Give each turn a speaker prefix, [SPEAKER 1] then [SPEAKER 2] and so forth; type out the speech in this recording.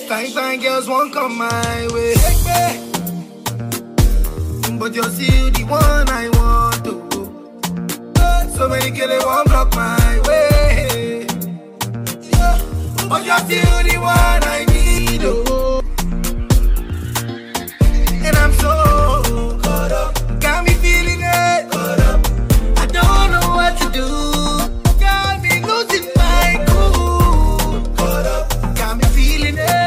[SPEAKER 1] Fine, fine girls won't come my way. But you're still the one I want to. So many girls they won't block my way. But you're still the one I need. Oh. And I'm so caught up. Got me feeling it. Caught up. I don't know what to do. Got me losing my cool. Caught up. Got me feeling it.